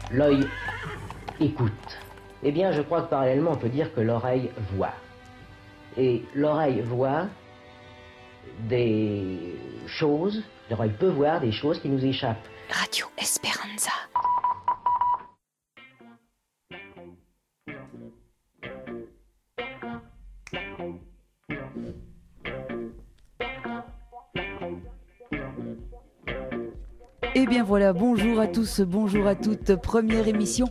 l'œil écoute. Eh bien, je crois que parallèlement, on peut dire que l'oreille voit. Et l'oreille voit des choses, l'oreille peut voir des choses qui nous échappent. Radio Esperanza. Eh bien voilà, bonjour à tous, bonjour à toutes. Première émission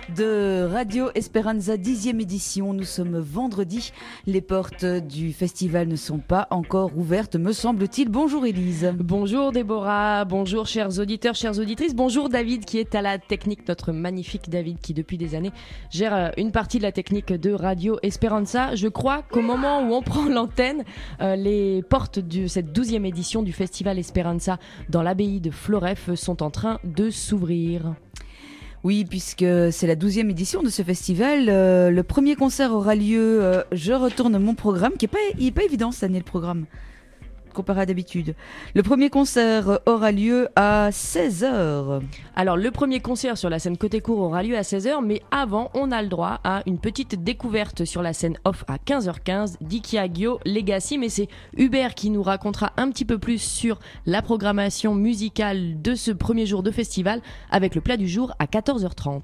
de Radio Esperanza, 10e édition. Nous sommes vendredi. Les portes du festival ne sont pas encore ouvertes, me semble-t-il. Bonjour Élise. Bonjour Déborah, bonjour chers auditeurs, chères auditrices. Bonjour David qui est à la technique, notre magnifique David qui depuis des années gère une partie de la technique de Radio Esperanza. Je crois qu'au moment où on prend l'antenne, les portes de cette 12e édition du festival Esperanza dans l'abbaye de Floreffe sont en train de s'ouvrir. Oui, puisque c'est la 12e édition de ce festival. Le premier concert aura lieu, je retourne mon programme, qui est pas évident cette année le programme, comparé à d'habitude. Le premier concert aura lieu à 16h. Alors le premier concert sur la scène Côté Court aura lieu à 16h, mais avant on a le droit à une petite découverte sur la scène off à 15h15 d'Ikiagyo Legacy, mais c'est Hubert qui nous racontera un petit peu plus sur la programmation musicale de ce premier jour de festival avec le plat du jour à 14h30.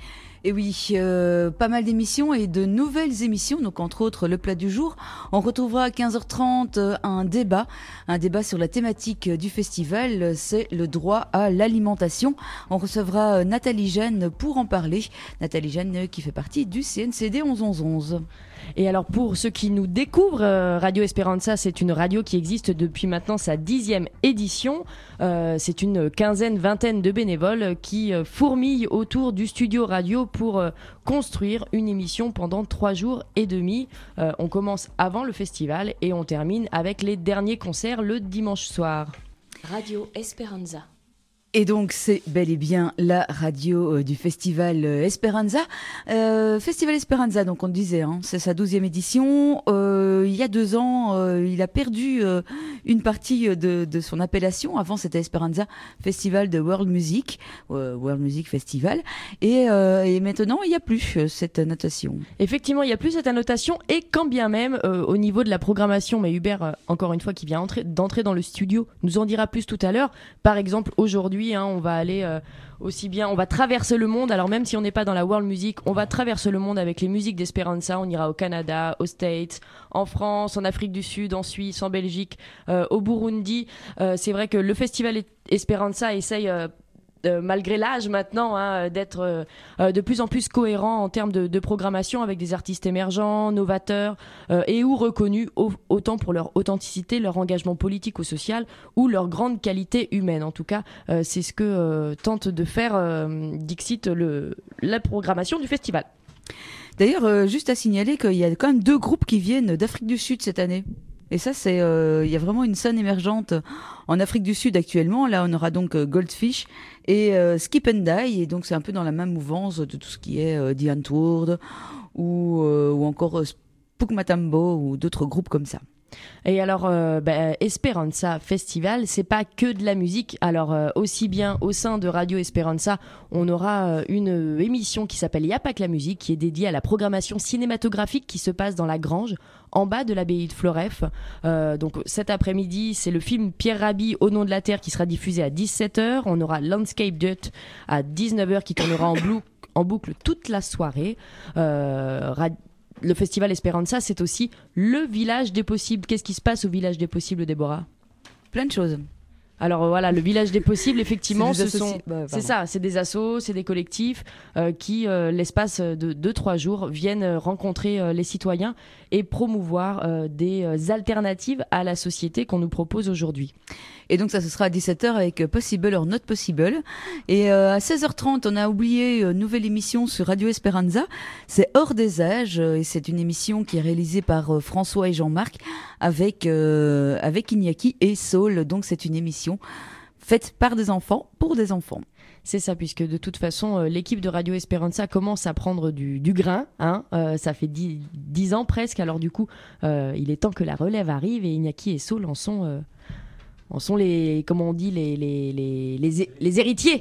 Et oui, pas mal d'émissions et de nouvelles émissions, donc entre autres le plat du jour. On retrouvera à 15h30 un débat sur la thématique du festival, c'est le droit à l'alimentation. On recevra Nathalie Gênes pour en parler. Nathalie Gênes qui fait partie du CNCD 11-11-11. Et alors pour ceux qui nous découvrent, Radio Esperanza, c'est une radio qui existe depuis maintenant sa 10e édition. C'est une vingtaine de bénévoles qui fourmillent autour du studio radio pour construire une émission pendant 3 jours et demi. On commence avant le festival et on termine avec les derniers concerts le dimanche soir. Radio Esperanza. Et donc c'est bel et bien la radio du festival Esperanza. Festival Esperanza, donc on le disait, hein, c'est sa 12e édition. Il y a 2 ans, il a perdu une partie de son appellation. Avant c'était Esperanza Festival de World Music, World Music Festival. Et maintenant il n'y a plus cette annotation. Effectivement, il n'y a plus cette annotation et quand bien même au niveau de la programmation, mais Hubert, encore une fois, qui vient d'entrer dans le studio, nous en dira plus tout à l'heure. Par exemple, aujourd'hui, on va aller aussi bien, on va traverser le monde. Alors même si on n'est pas dans la world music, on va traverser le monde avec les musiques d'Esperanza. On ira au Canada, aux States, en France, en Afrique du Sud, en Suisse, en Belgique, au Burundi. C'est vrai que le festival Esperanza essaye malgré l'âge maintenant, d'être de plus en plus cohérent en termes de programmation avec des artistes émergents, novateurs et ou reconnus autant pour leur authenticité, leur engagement politique ou social ou leur grande qualité humaine. En tout cas, c'est ce que tente de faire Dixit, la programmation du festival. D'ailleurs, juste à signaler qu'il y a quand même 2 groupes qui viennent d'Afrique du Sud cette année. Et ça, c'est, il y a vraiment une scène émergente en Afrique du Sud actuellement. Là, on aura donc Goldfish et Skip and Die. Et donc, c'est un peu dans la même mouvance de tout ce qui est The Antwoord ou encore Spook Matambo ou d'autres groupes comme ça. Et alors, Esperanza Festival, c'est pas que de la musique. Alors, aussi bien au sein de Radio Esperanza, on aura une émission qui s'appelle Y'a pas que la musique, qui est dédiée à la programmation cinématographique qui se passe dans la Grange, en bas de l'abbaye de Floreffe. Donc, cet après-midi, c'est le film Pierre Rabhi, Au nom de la terre, qui sera diffusé à 17h. On aura Landscape Dirt à 19h, qui tournera en boucle toute la soirée. Le festival Esperanza, c'est aussi le village des possibles. Qu'est-ce qui se passe au village des possibles, Déborah ? Plein de choses. Alors voilà, le village des possibles, effectivement, c'est ça, c'est des assos, c'est des collectifs qui, l'espace de 2-3 jours, viennent rencontrer les citoyens et promouvoir des alternatives à la société qu'on nous propose aujourd'hui. Et donc ça, ce sera à 17h avec Possible or Not Possible. Et à 16h30, on a oublié une nouvelle émission sur Radio Esperanza. C'est Hors des âges et c'est une émission qui est réalisée par François et Jean-Marc avec Iñaki et Saul. Donc c'est une émission faite par des enfants pour des enfants. C'est ça, puisque de toute façon, l'équipe de Radio Esperanza commence à prendre du grain. Ça fait 10 ans presque. Alors du coup, il est temps que la relève arrive et Iñaki et Saul en sont les, comment on dit, les héritiers.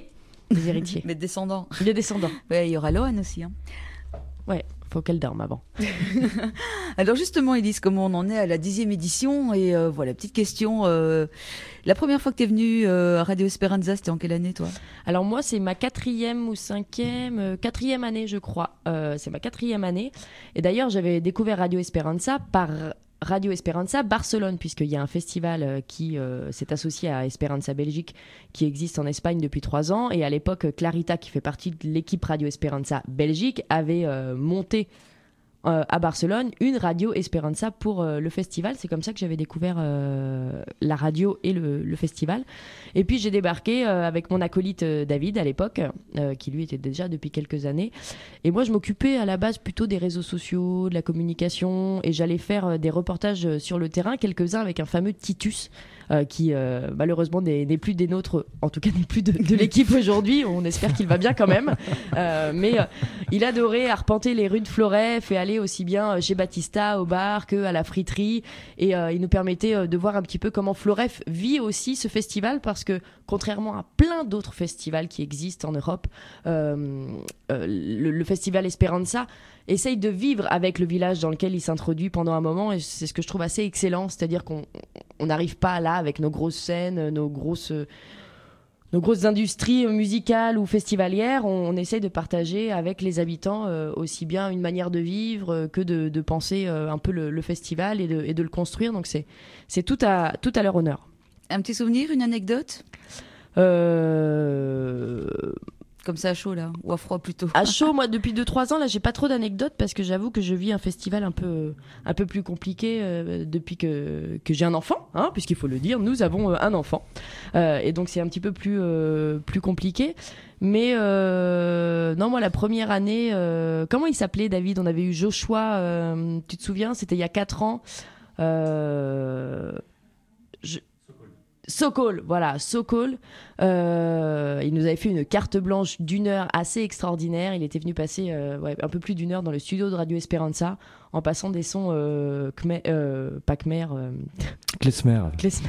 les héritiers. Mais descendants. Les descendants. Ouais, il y aura Lohan aussi. Hein. Ouais, faut qu'elle dorme avant. Alors justement, Élise, comment on en est à la 10e édition? Et voilà, petite question. La première fois que tu es venue à Radio Esperanza, c'était en quelle année, toi? Alors moi, c'est ma 4e ou 5e, 4e année, je crois. C'est ma 4e année. Et d'ailleurs, j'avais découvert Radio Esperanza par Radio Esperanza Barcelone, puisqu'il y a un festival qui s'est associé à Esperanza Belgique, qui existe en Espagne depuis 3 ans. Et à l'époque, Clarita, qui fait partie de l'équipe Radio Esperanza Belgique, avait monté à Barcelone une radio Esperanza pour le festival. C'est comme ça que j'avais découvert la radio et le festival. Et puis j'ai débarqué avec mon acolyte David à l'époque, qui lui était déjà depuis quelques années. Et moi je m'occupais à la base plutôt des réseaux sociaux, de la communication, et j'allais faire des reportages sur le terrain, quelques-uns avec un fameux Titus, qui malheureusement n'est plus des nôtres, en tout cas n'est plus de l'équipe aujourd'hui. On espère qu'il va bien quand même. Mais il adorait arpenter les rues de Floref et aller aussi bien chez Batista au bar qu'à la friterie. Et il nous permettait de voir un petit peu comment Floref vit aussi ce festival, parce que contrairement à plein d'autres festivals qui existent en Europe, le festival Esperanza essaye de vivre avec le village dans lequel il s'introduit pendant un moment, et c'est ce que je trouve assez excellent, c'est-à-dire qu'on n'arrive pas là avec nos grosses scènes, nos grosses industries musicales ou festivalières. On essaye de partager avec les habitants aussi bien une manière de vivre que de penser un peu le festival et de le construire, donc c'est tout à leur honneur. Un petit souvenir, une anecdote? Comme ça à chaud là, ou à froid plutôt? À chaud, moi depuis 2-3 ans là, j'ai pas trop d'anecdotes, parce que j'avoue que je vis un festival un peu plus compliqué depuis que j'ai un enfant, hein, puisqu'il faut le dire, nous avons un enfant, et donc c'est un petit peu plus compliqué. Mais non, moi la première année, comment il s'appelait, David? On avait eu Joshua, tu te souviens? C'était il y a 4 ans. Sokol, voilà, Sokol. Il nous avait fait une carte blanche d'1 heure assez extraordinaire. Il était venu passer un peu plus d'1 heure dans le studio de Radio Esperanza, en passant des sons pas Khmer, Klezmer.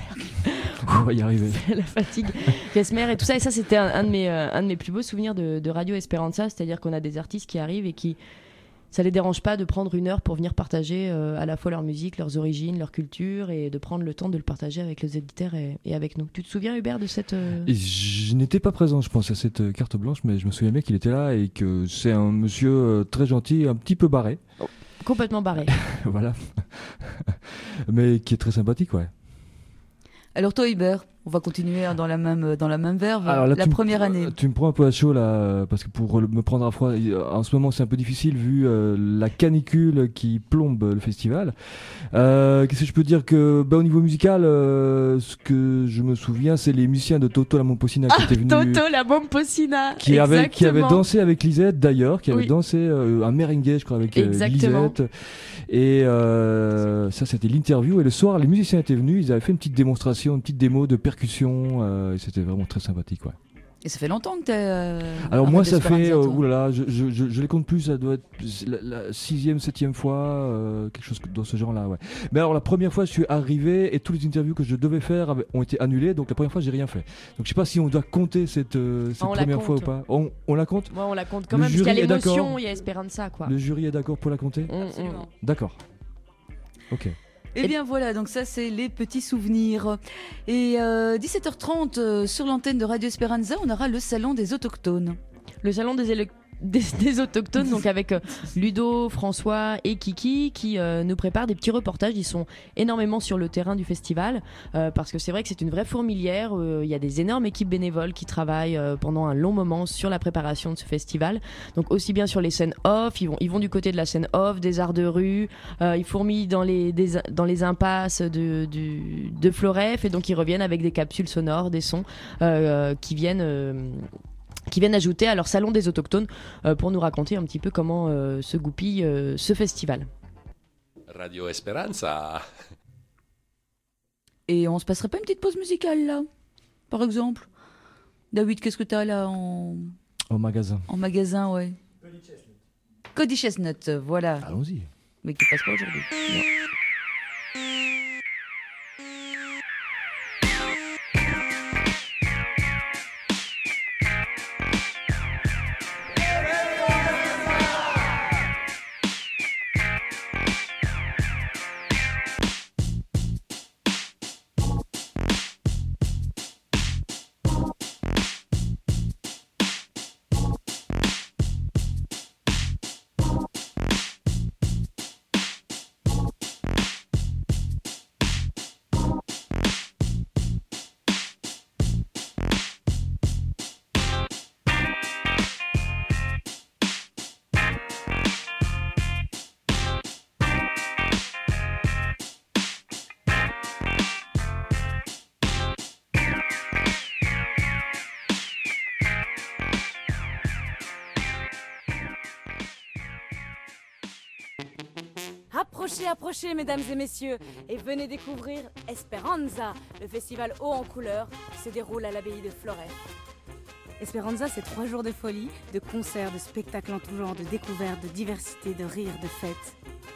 On va y arriver. La fatigue. Klezmer et tout ça. Et ça, c'était un de mes plus beaux souvenirs de Radio Esperanza. C'est-à-dire qu'on a des artistes qui arrivent et qui... Ça les dérange pas de prendre 1 heure pour venir partager à la fois leur musique, leurs origines, leur culture, et de prendre le temps de le partager avec les éditeurs et avec nous. Tu te souviens, Hubert, de cette... Et je n'étais pas présent, je pense, à cette carte blanche, mais je me souviens bien qu'il était là et que c'est un monsieur très gentil, un petit peu barré. Oh, complètement barré. Voilà. Mais qui est très sympathique, ouais. Alors toi, Hubert, on va continuer dans la même verve. Alors là, la première année. Tu me prends un peu à chaud là, parce que pour me prendre à froid, en ce moment c'est un peu difficile vu la canicule qui plombe le festival. Qu'est-ce que je peux dire que au niveau musical, ce que je me souviens, c'est les musiciens de Toto la Momposina qui étaient venus. Toto la Momposina, qui avait dansé avec Lisette d'ailleurs, qui avait dansé un merengue, je crois, avec Lisette. Et ça, c'était l'interview. Et le soir, les musiciens étaient venus, ils avaient fait une petite démonstration, une petite démo de percussion. Et c'était vraiment très sympathique, ouais. Et ça fait longtemps que t'es... Alors moi, ça fait... oulala, je les compte plus, ça doit être la 6e, 7e fois, quelque chose dans ce genre-là, ouais. Mais alors, la première fois, je suis arrivé et toutes les interviews que je devais faire ont été annulées. Donc la première fois, j'ai rien fait. Donc je sais pas si on doit compter cette première fois ou pas. On la compte? Ouais, on la compte quand même, parce qu'il y a l'émotion, il y a Esperanza, quoi. Le jury est d'accord pour la compter? Absolument. D'accord. Ok. Et bien voilà, donc ça c'est les petits souvenirs. Et 17h30 sur l'antenne de Radio Esperanza, on aura le salon des autochtones. Le salon des autochtones, donc avec Ludo, François et Kiki qui nous préparent des petits reportages. Ils sont énormément sur le terrain du festival parce que c'est vrai que c'est une vraie fourmilière. Il y a des énormes équipes bénévoles qui travaillent pendant un long moment sur la préparation de ce festival. Donc aussi bien sur les scènes off, ils vont du côté de la scène off, des arts de rue, ils fourmillent dans les impasses de Floref, et donc ils reviennent avec des capsules sonores, des sons qui viennent ajouter à leur salon des autochtones pour nous raconter un petit peu comment se goupille ce festival. Radio Esperanza. Et on se passerait pas une petite pause musicale là, par exemple? David, qu'est-ce que t'as là Au magasin. En magasin, ouais. Cody Chestnut, voilà. Allons-y. Mais qui passe pas aujourd'hui. Non. Approchez, mesdames et messieurs, et venez découvrir Esperanza, le festival haut en couleurs qui se déroule à l'abbaye de Florès. Esperanza, c'est 3 jours de folie, de concerts, de spectacles en tout genre, de découvertes, de diversité, de rires, de fêtes.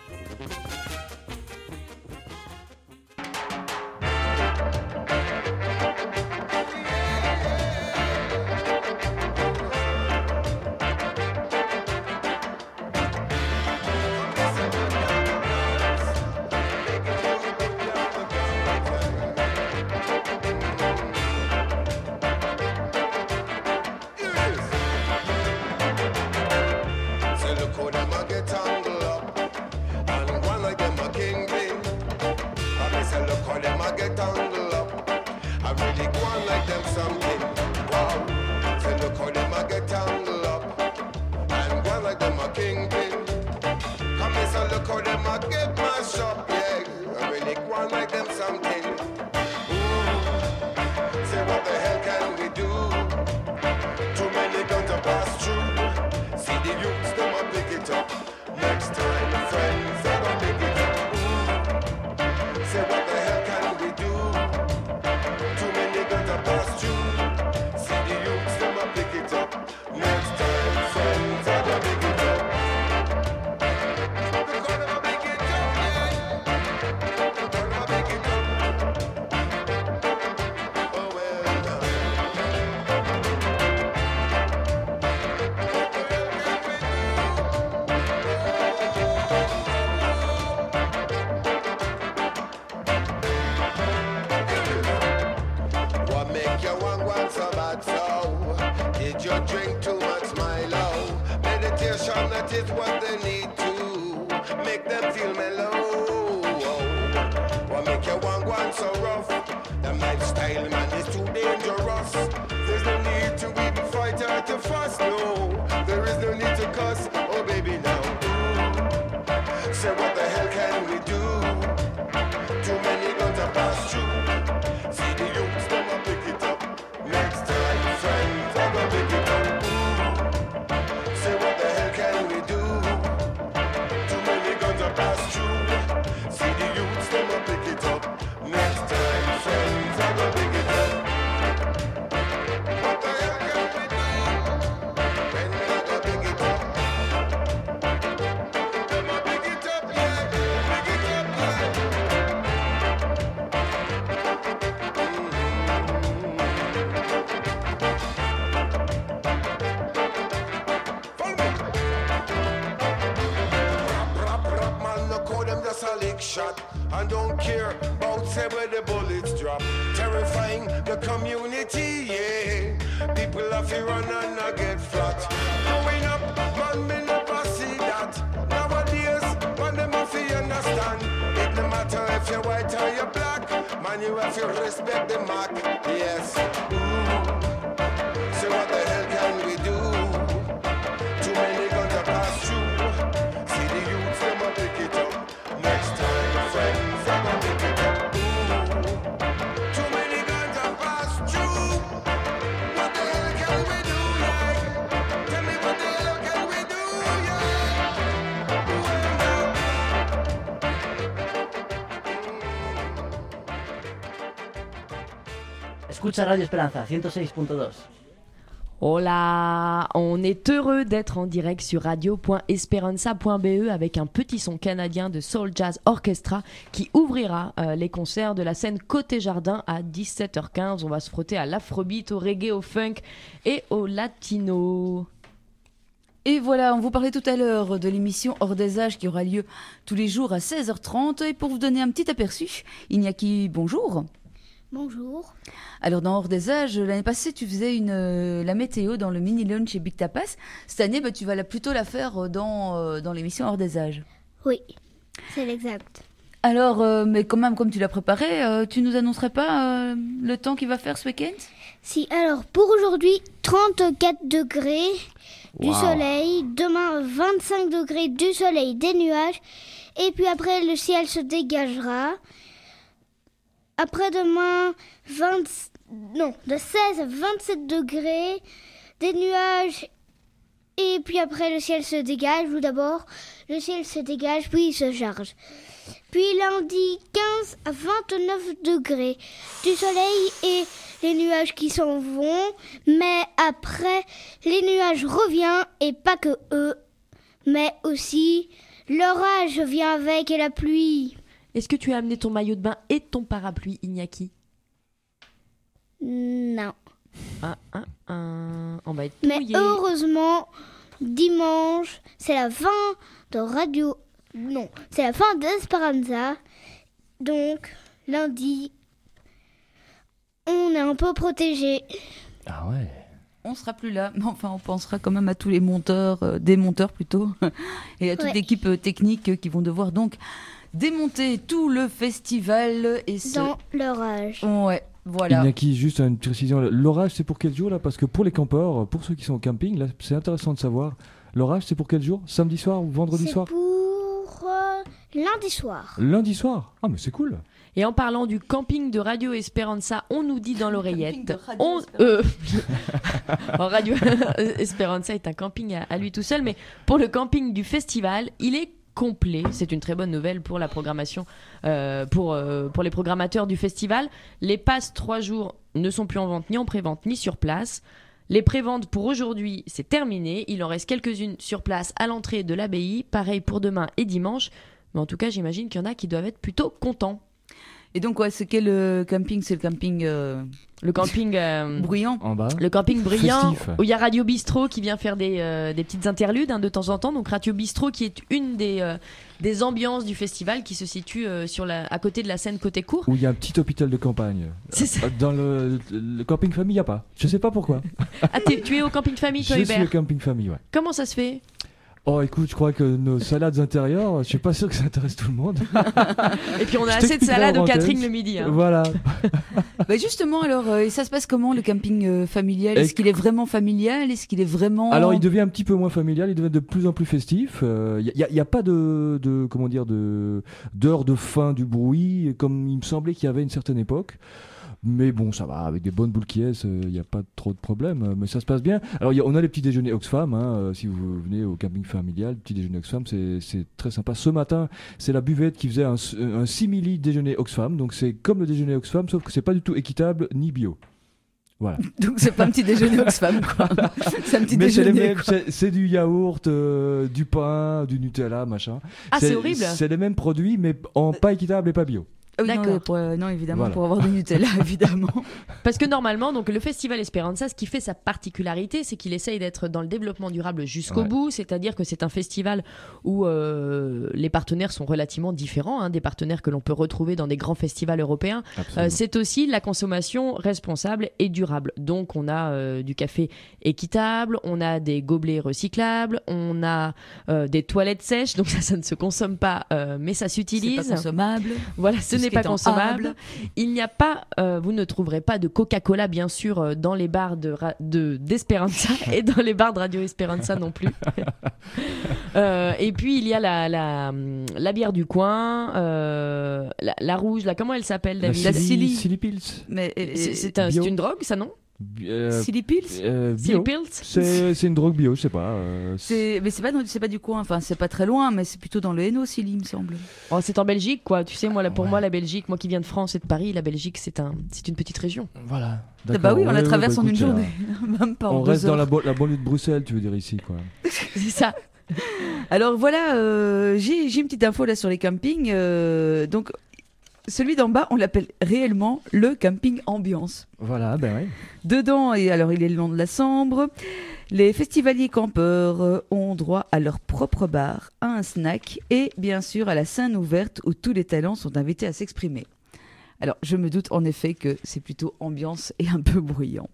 Shot and don't care about say where the bullets drop. Terrifying the community, yeah. People have to run and not get flat. Growing up, man, me never see that. Nowadays, man, them have to understand. It no matter if you're white or you're black, man, you have to respect the mark. Yes. So what the hell can we do? Too many guns are passed through. See the youths, them a pick it up. Next time, friends, I'm gonna pick it up. Too many guns are passed through. What the hell can we do, yeah? Tell me what the hell can we do, yeah? Escucha Radio Esperanza 106.2. Hola, on est heureux d'être en direct sur radio.esperanza.be avec un petit son canadien de Soul Jazz Orchestra qui ouvrira les concerts de la scène Côté Jardin à 17h15. On va se frotter à l'afrobeat, au reggae, au funk et au latino. Et voilà, on vous parlait tout à l'heure de l'émission Hors des âges qui aura lieu tous les jours à 16h30. Et pour vous donner un petit aperçu, Iñaki, bonjour. Bonjour. Alors dans Hors des âges, l'année passée tu faisais la météo dans le mini lunch chez Big Tapas. Cette année tu vas plutôt la faire dans l'émission Hors des âges. Oui, c'est l'exact. Alors mais quand même comme tu l'as préparé, tu nous annoncerais pas le temps qu'il va faire ce week-end ? Si, alors pour aujourd'hui 34 degrés du soleil, demain 25 degrés du soleil, des nuages et puis après le ciel se dégagera. Après-demain, de 16 à 27 degrés, des nuages Et puis après, le ciel se dégage, ou d'abord, le ciel se dégage, puis il se charge. Puis lundi, 15 à 29 degrés, du soleil et les nuages qui s'en vont. Mais après, les nuages reviennent, et pas que eux, mais aussi l'orage vient avec et la pluie. Est-ce que tu as amené ton maillot de bain et ton parapluie, Iñaki? Non. On va être Mais mouillé. heureusement, dimanche, c'est la fin de Radio... Non, c'est la fin d'Esperanza. Donc, lundi, on est un peu protégé. Ah ouais. On sera plus là, mais enfin on pensera quand même à tous les monteurs, démonteurs plutôt, et à toute l'équipe technique qui vont devoir donc démonter tout le festival et dans l'orage. Ouais, voilà. Iñaki, juste une précision, l'orage c'est pour quel jour là? Parce que pour les campeurs, pour ceux qui sont au camping, là c'est intéressant de savoir. L'orage c'est pour quel jour? Samedi soir ou vendredi soir? C'est pour lundi soir. Lundi soir? Ah mais c'est cool. Et en parlant du camping de Radio Esperanza, on nous dit dans l'oreillette... Radio Esperanza est un camping à lui tout seul, mais pour le camping du festival, il est complet. C'est une très bonne nouvelle pour la programmation, pour les programmateurs du festival. Les passes 3 jours ne sont plus en vente, ni en pré-vente, ni sur place. Les préventes pour aujourd'hui, c'est terminé. Il en reste quelques-unes sur place à l'entrée de l'abbaye. Pareil pour demain et dimanche. Mais en tout cas, j'imagine qu'il y en a qui doivent être plutôt contents. Et donc, c'est quel camping? C'est le camping... Le camping bruyant. En bas. Le camping bruyant, Festif. où il y a Radio Bistrot qui vient faire des petites interludes de temps en temps. Donc Radio Bistrot qui est une des ambiances du festival qui se situe à côté de la scène côté court. Où il y a un petit hôpital de campagne. C'est ça. Dans le camping famille, il n'y a pas. Je sais pas pourquoi. Ah, tu es au camping famille, toi, Je Hubert? suis au camping famille, ouais. Comment ça se fait? Oh, écoute, je crois que nos salades intérieures, je suis pas sûr que ça intéresse tout le monde. Et puis on a assez de salade au Catherine le midi. Hein. Voilà. Bah justement, alors, et ça se passe comment le camping familial? Est-ce qu'il est vraiment familial? Est-ce qu'il est vraiment... Alors, il devient un petit peu moins familial, il devient de plus en plus festif. Il n'y a pas comment dire, d'heure de fin du bruit, comme il me semblait qu'il y avait une certaine époque. Mais bon, ça va, avec des bonnes boules qui il n'y a pas trop de problèmes, mais ça se passe bien. Alors, on a les petits déjeuners Oxfam, si vous venez au camping familial, le petit déjeuner Oxfam, c'est très sympa. Ce matin, c'est la buvette qui faisait un simili déjeuner Oxfam, donc c'est comme le déjeuner Oxfam, sauf que c'est pas du tout équitable ni bio. Voilà. Donc c'est pas un petit déjeuner Oxfam, quoi. C'est un petit mais déjeuner. C'est du yaourt, du pain, du Nutella, machin. Ah, c'est horrible. C'est les mêmes produits, mais en pas équitable et pas bio. Oui, d'accord. Non, évidemment, Voilà. pour avoir du Nutella, évidemment. Parce que normalement, donc, le Festival Esperanza, ce qui fait sa particularité, c'est qu'il essaye d'être dans le développement durable jusqu'au bout, c'est-à-dire que c'est un festival où les partenaires sont relativement différents, des partenaires que l'on peut retrouver dans des grands festivals européens. C'est aussi la consommation responsable et durable. Donc on a du café équitable, on a des gobelets recyclables, on a des toilettes sèches, donc ça ne se consomme pas, mais ça s'utilise. C'est pas consommable. Voilà, ce n'est pas consommable. Il n'y a pas, vous ne trouverez pas de Coca-Cola, bien sûr, dans les bars d'Esperanza et dans les bars de Radio Esperanza non plus. Et puis, il y a la bière du coin, la rouge, là, comment elle s'appelle, David? La Silly Pils. Mais c'est une drogue, ça, non? Silly Pills bio. C'est une drogue bio, je sais pas. Mais c'est pas du coin, enfin c'est pas très loin, mais c'est plutôt dans le Hainaut, Silly, il me semble. Oh, c'est en Belgique, quoi. Tu sais, moi, moi, la Belgique, moi qui viens de France et de Paris, la Belgique, c'est une petite région. Voilà. Bah oui, on la traverse en une journée, même pas en 2 heures. On reste dans la banlieue de Bruxelles, tu veux dire ici, quoi. C'est ça. Alors voilà, j'ai une petite info là sur les campings. Donc celui d'en bas, on l'appelle réellement le camping ambiance. Voilà, ben oui. Dedans, et alors il est le long de la Sambre, les festivaliers campeurs ont droit à leur propre bar, à un snack et bien sûr à la scène ouverte où tous les talents sont invités à s'exprimer. Alors je me doute en effet que c'est plutôt ambiance et un peu bruyant.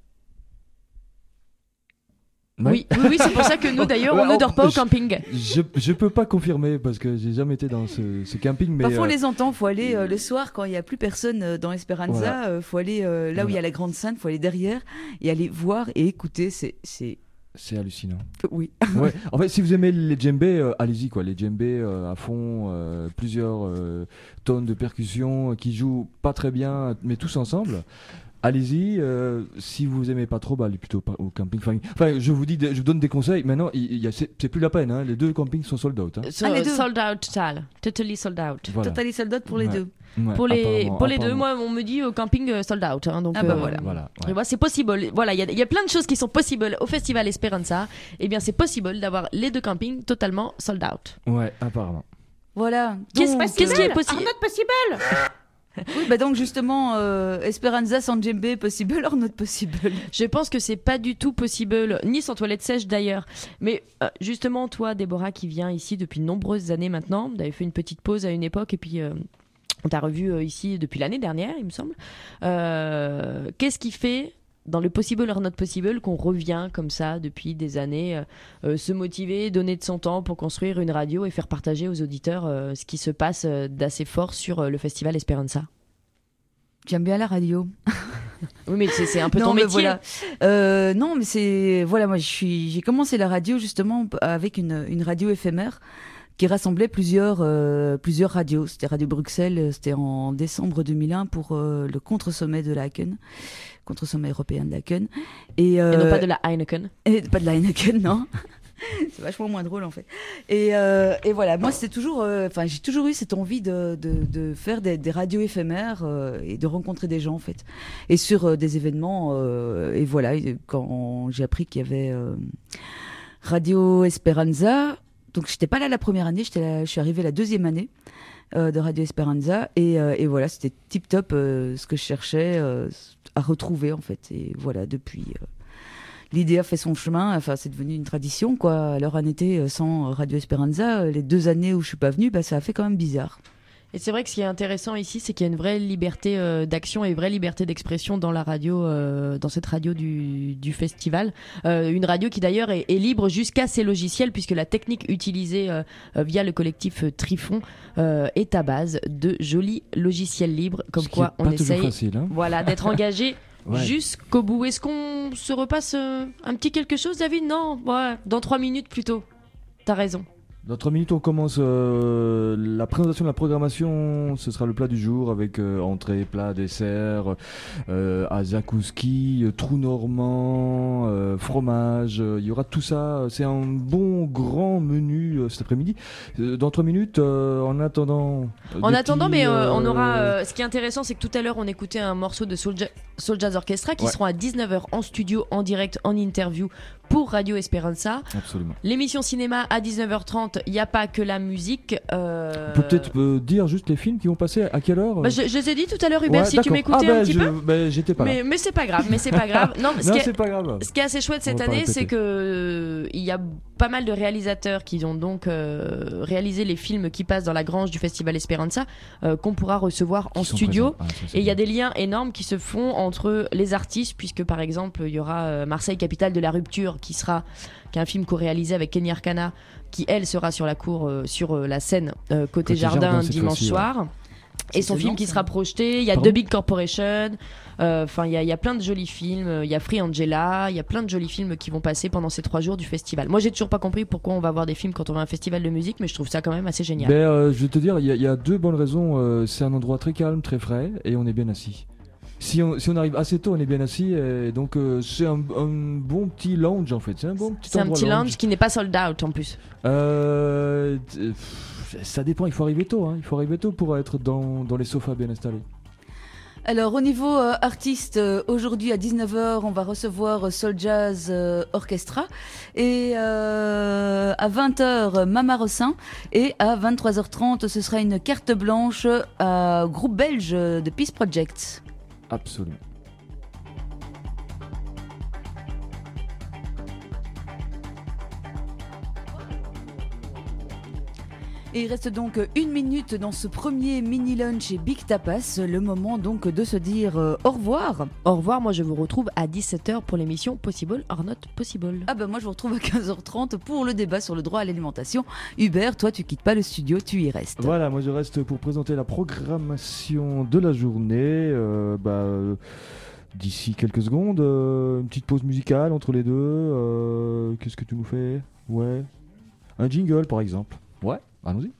Ouais. Oui, c'est pour ça que nous d'ailleurs on ne dort pas au camping. Je peux pas confirmer parce que j'ai jamais été dans ce camping. Mais parfois on les entend, faut aller le soir quand il y a plus personne dans Esperanza, voilà. Faut aller là où il y a la grande scène, faut aller derrière et aller voir et écouter. C'est hallucinant. Oui. Ouais. En fait, si vous aimez les djembés, allez-y quoi. Les djembés à fond, plusieurs tonnes de percussions qui jouent pas très bien, mais tous ensemble. allez-y. Si vous aimez pas trop, allez plutôt pas au camping. Enfin, je vous donne des conseils. Maintenant, c'est plus la peine. Hein. Les 2 campings sont sold out. Hein. Les deux. Sold out total, totally sold out. Voilà. Totally sold out pour les deux. Ouais, Pour les apparemment. deux, moi on me dit au camping sold out. Hein, donc Voilà. tu vois, c'est possible. Voilà, il y a plein de choses qui sont possibles au Festival Esperanza. Eh bien, c'est possible d'avoir les 2 campings totalement sold out. Ouais, apparemment. Voilà. Qu'est-ce qui est possible? Not possible. Oui, donc justement, Esperanza sans djembé, possible or not possible. Je pense que c'est pas du tout possible, ni sans toilette sèche d'ailleurs. Mais justement, toi, Déborah, qui viens ici depuis de nombreuses années maintenant, t'avais fait une petite pause à une époque et puis on t'a revu ici depuis l'année dernière, il me semble. Qu'est-ce qui fait, dans le possible or not possible, qu'on revient comme ça depuis des années, se motiver, donner de son temps pour construire une radio et faire partager aux auditeurs ce qui se passe d'assez fort sur le Festival Esperanza? J'aime bien la radio. Oui, mais c'est un peu ton Non, mais métier. voilà. Non, mais c'est voilà, moi j'ai commencé la radio justement avec une radio éphémère qui rassemblait plusieurs radios. C'était Radio Bruxelles, c'était en décembre 2001 pour le contre-sommet de Laken, contre-sommet européen de Laken. Et non pas de la Heineken. Et pas de la Heineken, non. C'est vachement moins drôle en fait. Et voilà, moi c'était toujours, j'ai toujours eu cette envie de faire des radios éphémères et de rencontrer des gens en fait. Et sur des événements, et voilà, quand j'ai appris qu'il y avait Radio Esperanza, donc j'étais pas là la première année, je suis arrivée la 2e année de Radio Esperanza et voilà, c'était tip top ce que je cherchais à retrouver en fait. Et voilà, depuis l'idée a fait son chemin, enfin c'est devenu une tradition quoi. Alors en été sans Radio Esperanza, les 2 années où je suis pas venue, ça a fait quand même bizarre. Et c'est vrai que ce qui est intéressant ici, c'est qu'il y a une vraie liberté d'action et une vraie liberté d'expression dans la radio, dans cette radio du festival. Une radio qui d'ailleurs est libre jusqu'à ses logiciels, puisque la technique utilisée via le collectif Trifon est à base de jolis logiciels libres, comme quoi on essaye facile, hein. voilà, d'être engagé Ouais. jusqu'au bout. Est-ce qu'on se repasse un petit quelque chose, David? Non, ouais, dans 3 minutes plutôt. T'as raison. Dans 3 minutes, on commence la présentation de la programmation. Ce sera le plat du jour avec entrée, plat, dessert, zakouski, trou normand, fromage. Il y aura tout ça. C'est un bon grand menu cet après-midi. Dans 3 minutes, en attendant. Mais on aura. Ce qui est intéressant, c'est que tout à l'heure, on écoutait un morceau de Soul Jazz Orchestra qui seront à 19h en studio, en direct, en interview pour Radio Esperanza. Absolument. L'émission cinéma à 19h30, il n'y a pas que la musique. On peut peut-être dire juste les films qui vont passer à quelle heure je les ai dit tout à l'heure, Hubert, si tu m'écoutais un petit peu. J'étais pas là. Mais c'est pas grave, Non, c'est pas grave. Ce qui est assez chouette cette année, c'est que il y a pas mal de réalisateurs qui ont donc réalisé les films qui passent dans la grange du Festival Esperanza, qu'on pourra recevoir en studio. Et il y a des liens énormes qui se font entre les artistes, puisque par exemple, il y aura Marseille, capitale de la rupture, qui est un film co-réalisé avec Kenny Arcana, qui elle sera sur la cour, sur la scène côté jardin dimanche soir. Et son film qui sera projeté, il y a The Big Corporation, il y a plein de jolis films, il y a Free Angela, il y a plein de jolis films qui vont passer pendant ces 3 jours du festival. Moi j'ai toujours pas compris pourquoi on va voir des films quand on va à un festival de musique, mais je trouve ça quand même assez génial. Je vais te dire, il y a 2 bonnes raisons. C'est un endroit très calme, très frais, et on est bien assis. Si on arrive assez tôt, on est bien assis, et donc c'est un bon petit lounge en fait. C'est un bon petit endroit. C'est un petit lounge qui n'est pas sold out en plus. Ça dépend, il faut arriver tôt. Hein. Il faut arriver tôt pour être dans les sofas bien installés. Alors au niveau artiste, aujourd'hui à 19h, on va recevoir Soul Jazz Orchestra, et à 20h Mama Rossin, et à 23h30 ce sera une carte blanche à groupe belge de Peace Project. Absolument. Et il reste donc 1 minute dans ce premier mini lunch et Big Tapas, le moment donc de se dire au revoir. Au revoir, moi je vous retrouve à 17h pour l'émission Possible or Not Possible. Ah bah moi je vous retrouve à 15h30 pour le débat sur le droit à l'alimentation. Hubert, toi tu quittes pas le studio, tu y restes. Voilà, moi je reste pour présenter la programmation de la journée. D'ici quelques secondes, une petite pause musicale entre les deux. Qu'est-ce que tu nous fais? Ouais. Un jingle par exemple. Ouais, allons-y.